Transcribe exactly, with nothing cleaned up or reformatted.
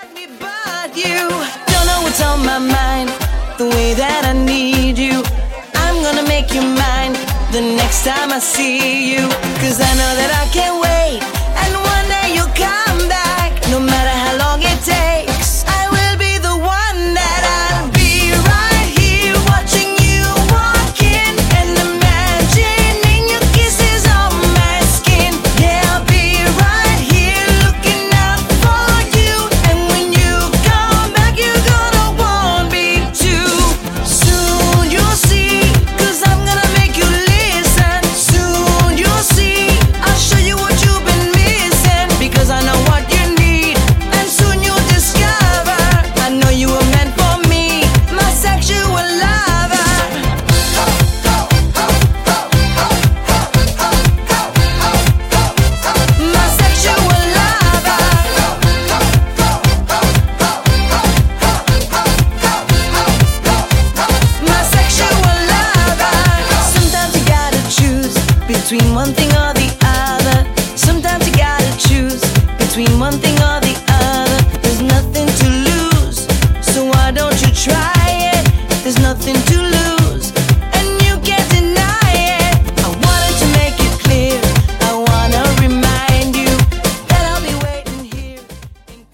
me but you. Don't know what's on my mind, the way that I need you. I'm gonna make you mine the next time I see you. Cause I know that I can't wait, and one day you'll come back. No matter how long it takes, I will be the one that I'll be right here watching you walk in and imagining your kisses on my skin. Yeah, I'll be right here looking out for you. And when you come back, you're gonna want me too. Soon you'll see, cause I'm gonna make you listen. Soon you'll see, I'll show you what you've been missing. Because I know what you need, and soon you'll discover I know you were meant for me, my sexual lover. My sexual lover. My sexual lover. Sometimes you gotta choose between one thing or